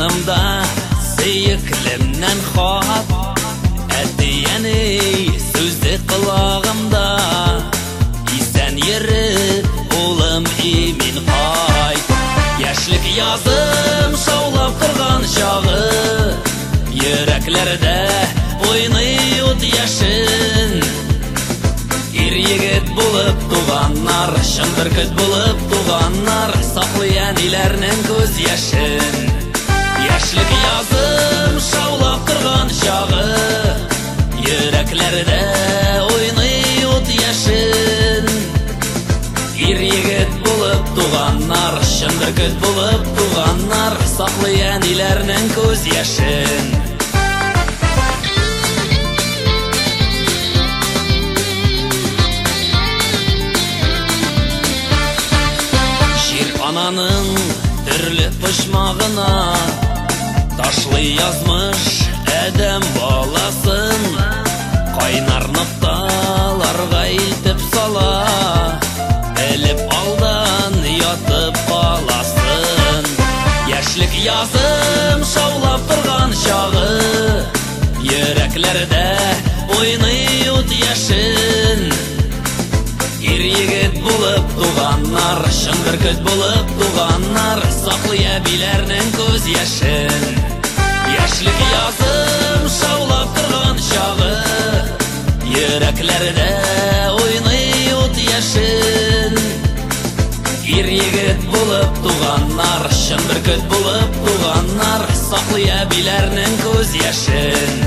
янымда сөйеклемнен хат, әтияне сөзі құлағымда. Исән ері улым имин қайт. Яшлік язым шаулап тұрған шағы, йөрәкләрдә ойный ут яшен. Ир-егет булып туганнар, шын бөркет булып туганнар, саклый әниләрнең күз яшен. Яшлек язым шаулап торган чагы, йөрәкләрдә ойный ут яшен. Ир-егет булып туганнар, шын бөркет булып туганнар, саклый әниләрнең күз яшен. Ананың түрлі пышмағына ташлый язмыш әдәм баласын, кайнар нокталарга илтеп сала, белеп алдан ятып каласын. Яшлек язым шаулап торган чагы, йөрәкләрдә ойный ут яшен. Ир-егет булып туганнар, шын бөркет булып туганнар, саклый әбиләрнең күз яшен. Яшлек язым шаулап торган чагы, йөрәкләрдә ойный ут яшен. Ир-егет булып туганнар, шын бөркет булып туганнар, саклый әбиләрнең күз яшен.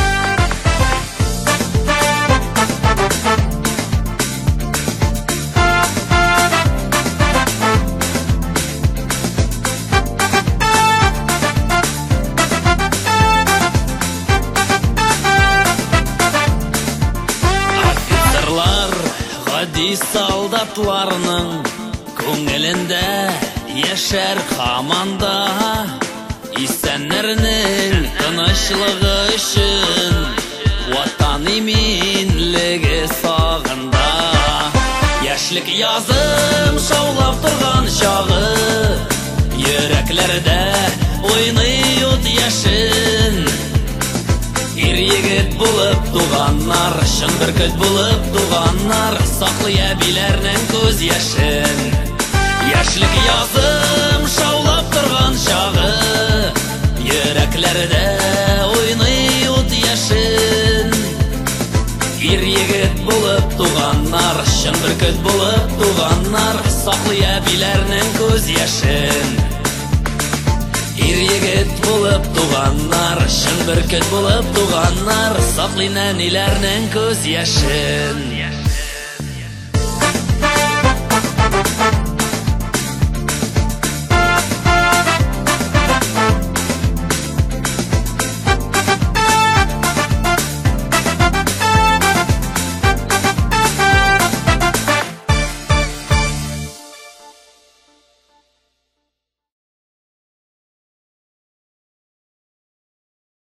Солдатларның күңелендә яшәр һаманда, исәннәрнең тынычлыгы өчен ватан иминлеге сагында. Яшлек язым шаулап торган чагы, йөрәкләрдә ойный ут яшен. Ир-егет булып туганнар, шын бөркет булып туганнар, саклый әбиләрнең күз яшен. Яшлек язым шаулап торган чагы, йөрәкләрдә ойный ут яшен. Ир-егет булып туганнар, шын бөркет булып туганнар, саклый әбиләрнең күз яшен. Ир-егет булып туганнар, шын бөркет булып туганнар, саклый әниләрнең күз яшен.